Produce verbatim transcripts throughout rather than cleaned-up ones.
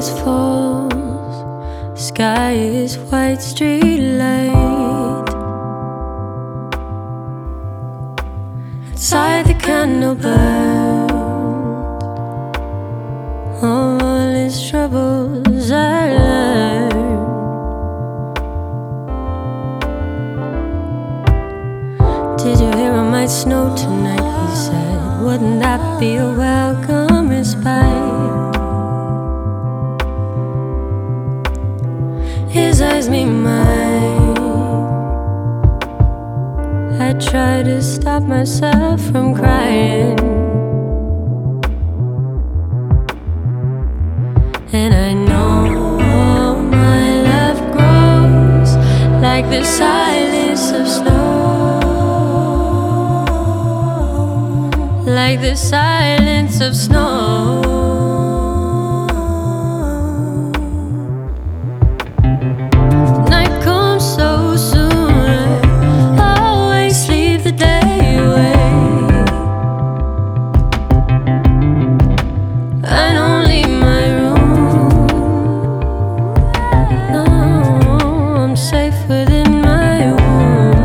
darkness falls, sky is white street light. Outside the candle burned, all his troubles I learned. Did you hear it might snow tonight, he said. Wouldn't that be a welcome respite? His eyes meet mine. I try to stop myself from crying, and I know my love grows like the silence of snow, like the silence of snow. Night comes so soon, always sleep the day away, and don't leave my room. No, I'm safe within my womb.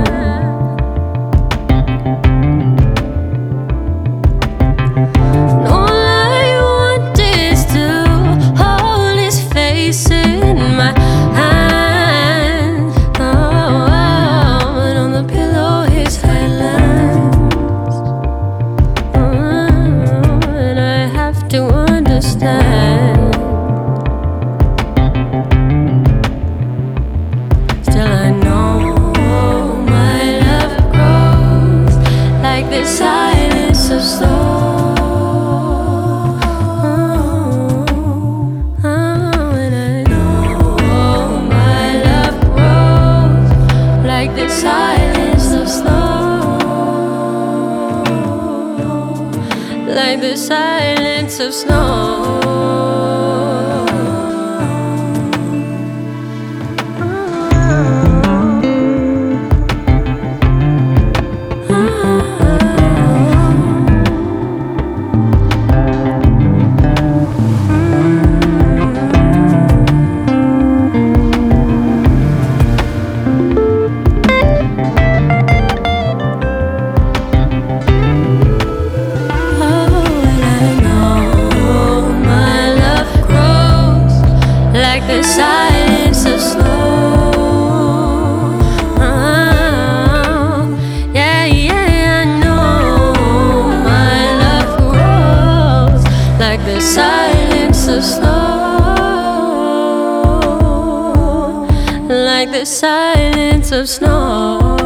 All I want is to hold his face in my hand. Oh, oh, and on the pillow his head lands. Oh, and I have to understand. Still I know my love grows like the silence of snow. Like the silence of snow, like the silence of snow. Like the silence of snow. Oh, yeah, yeah, I know my love grows like the silence of snow, like the silence of snow.